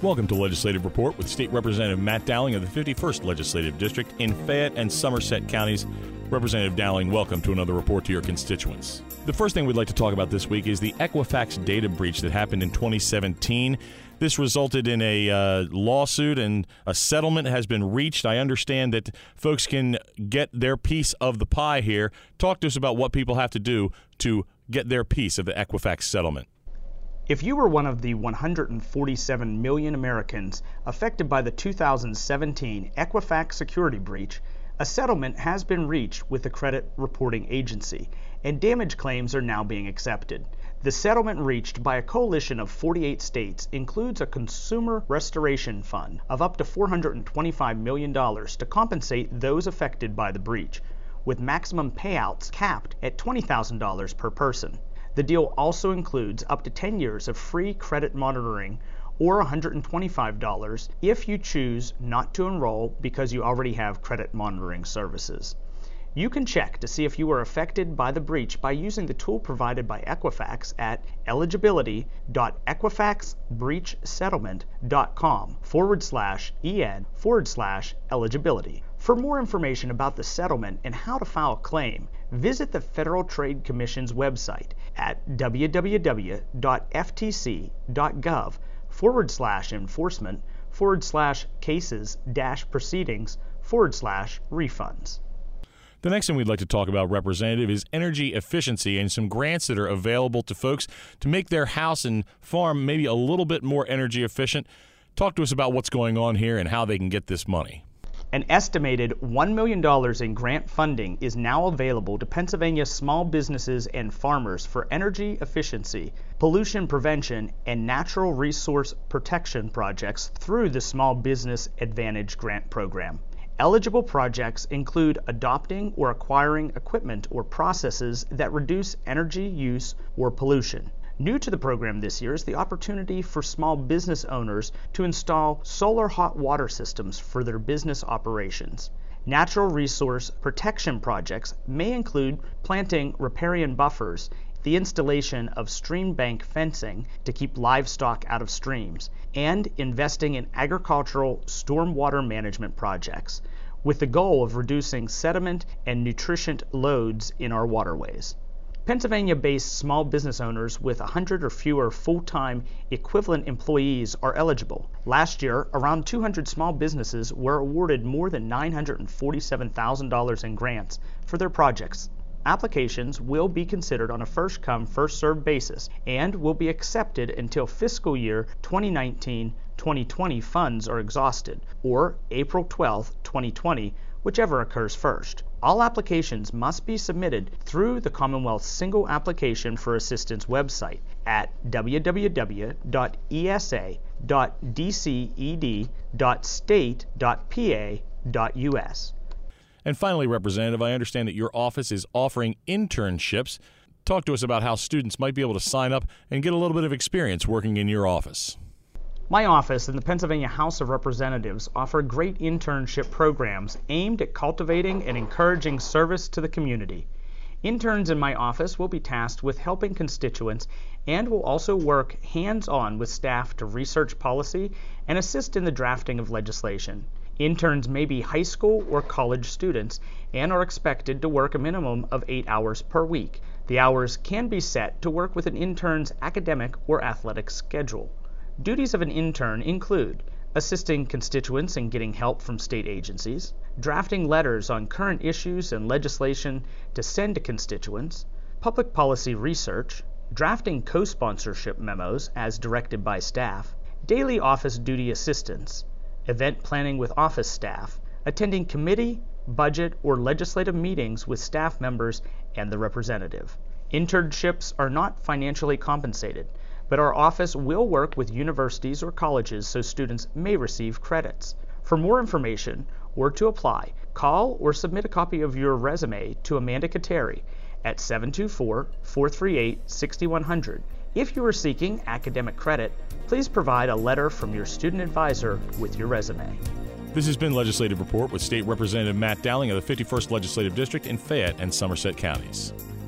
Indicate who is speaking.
Speaker 1: Welcome to Legislative Report with State Representative Matt Dowling of the 51st Legislative District in Fayette and Somerset counties. Representative Dowling, welcome to another report to your constituents. The first thing we'd like to talk about this week is the Equifax data breach that happened in 2017. This resulted in a lawsuit, and a settlement has been reached. I understand that folks can get their piece of the pie here. Talk to us about what people have to do to get their piece of the Equifax settlement.
Speaker 2: If you were one of the 147 million Americans affected by the 2017 Equifax security breach, a settlement has been reached with the credit reporting agency, and damage claims are now being accepted. The settlement reached by a coalition of 48 states includes a consumer restoration fund of up to $425 million to compensate those affected by the breach, with maximum payouts capped at $20,000 per person. The deal also includes up to 10 years of free credit monitoring or $125 if you choose not to enroll because you already have credit monitoring services. You can check to see if you were affected by the breach by using the tool provided by Equifax at eligibility.equifaxbreachsettlement.com/en/eligibility. For more information about the settlement and how to file a claim, visit the Federal Trade Commission's website at www.ftc.gov/enforcement/cases-proceedings/refunds.
Speaker 1: The next thing we'd like to talk about, Representative, is energy efficiency and some grants that are available to folks to make their house and farm maybe a little bit more energy efficient. Talk to us about what's going on here and how they can get this money.
Speaker 2: An estimated $1 million in grant funding is now available to Pennsylvania small businesses and farmers for energy efficiency, pollution prevention, and natural resource protection projects through the Small Business Advantage Grant Program. Eligible projects include adopting or acquiring equipment or processes that reduce energy use or pollution. New to the program this year is the opportunity for small business owners to install solar hot water systems for their business operations. Natural resource protection projects may include planting riparian buffers, the installation of stream bank fencing to keep livestock out of streams, and investing in agricultural stormwater management projects, with the goal of reducing sediment and nutrient loads in our waterways. Pennsylvania-based small business owners with 100 or fewer full-time equivalent employees are eligible. Last year, around 200 small businesses were awarded more than $947,000 in grants for their projects. Applications will be considered on a first-come, first-served basis and will be accepted until fiscal year 2019-2020 funds are exhausted, or April 12, 2020, whichever occurs first. All applications must be submitted through the Commonwealth's Single Application for Assistance website at www.esa.deced.state.pa.us.
Speaker 1: And finally, Representative, I understand that your office is offering internships. Talk to us about how students might be able to sign up and get a little bit of experience working in your office.
Speaker 2: My office and the Pennsylvania House of Representatives offer great internship programs aimed at cultivating and encouraging service to the community. Interns in my office will be tasked with helping constituents and will also work hands-on with staff to research policy and assist in the drafting of legislation. Interns may be high school or college students and are expected to work a minimum of 8 hours per week. The hours can be set to work with an intern's academic or athletic schedule. Duties of an intern include assisting constituents in getting help from state agencies, drafting letters on current issues and legislation to send to constituents, public policy research, drafting co-sponsorship memos as directed by staff, daily office duty assistance, event planning with office staff, attending committee, budget, or legislative meetings with staff members and the representative. Internships are not financially compensated, but our office will work with universities or colleges so students may receive credits. For more information or to apply, call or submit a copy of your resume to Amanda Kateri at 724-438-6100. If you are seeking academic credit, please provide a letter from your student advisor with your resume.
Speaker 1: This has been Legislative Report with State Representative Matt Dowling of the 51st Legislative District in Fayette and Somerset counties.